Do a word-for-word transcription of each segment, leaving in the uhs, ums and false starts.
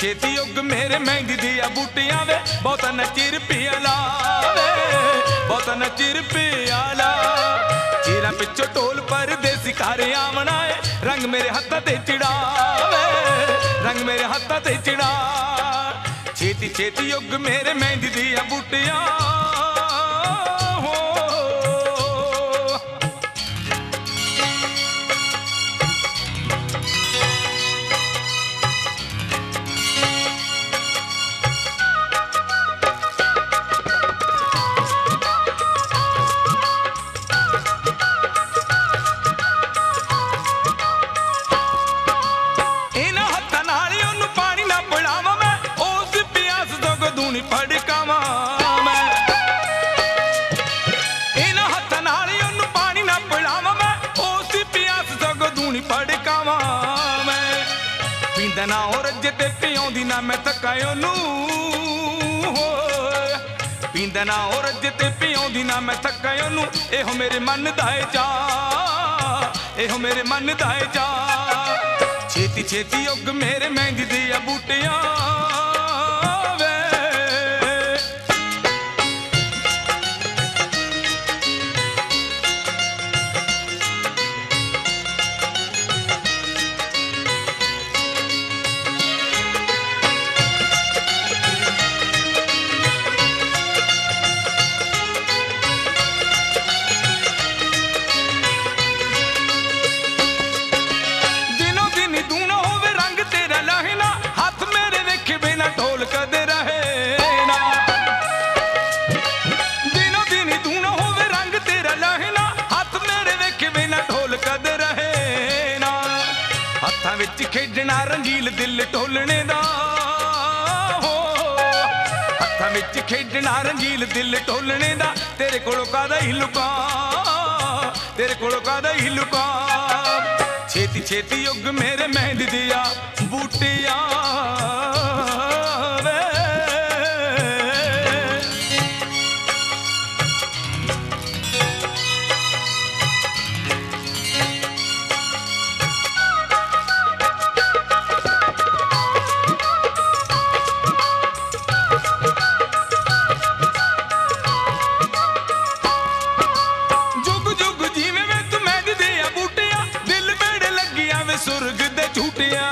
छेती उग मेरे मेहंदी दिया बूटियां वे बहुत नचिर पियाला वे बहुत नचिर पियाला चीरा पिछो टोल पर देसी कारे आमना है रंग मेरे हत्था ते चिड़ा वे रंग मेरे हत्था ते चिड़ा छेती छेती उग मेरे मेहंदी दिया बूटियां ना और जिते पियोंदी ना मैं थकायो नू पींदा ना और जिते पियोंदी ना मैं थकायो नू एहो मेरे मन दाए जा एहो मेरे मन दाए जा छेती छेती उग मेरे मेहंदी दिया बूटियां विच खेडना रंगील दिल ढोलने दा हो हत्थां विच खेडना रंगील दिल ढोलने दा तेरे कोलों कादा ही लुका तेरे कोलों कादा ही लुका छेती छेती उग मेरे मेहंदी दिया बूटियां सुरग दे झूठिया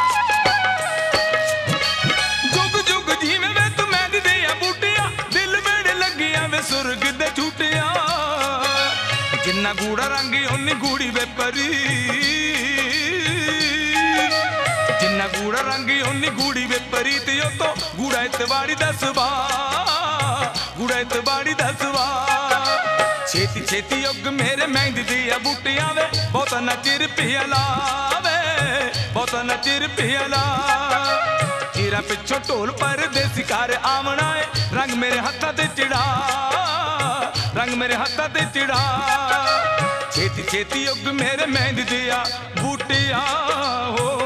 जुग जुग जीवे वे तू मेहंदी दिया बूटिया दिल मेरे लगिया वे सुरग दे झूठिया जिन्ना गूड़ा रंग उन्नी गूड़ी वे परी जिन्ना गूड़ा रंग उन्नी गूड़ी वे परी ते तो गूड़ा इतवारी दसवा गूड़ा इतवारी दसवा छेती छेती उग मेरे मेहंदी दिया बूटियां वे बहुत नचिर पियाला वे बहुत नचिर पियाला चीरा पिछो टोल पर देसी कार आमना है रंग मेरे हत्था ते चिड़ा रंग मेरे हत्था ते चिड़ा छेती छेती उग मेरे मेहंदी दिया बूटियां हो।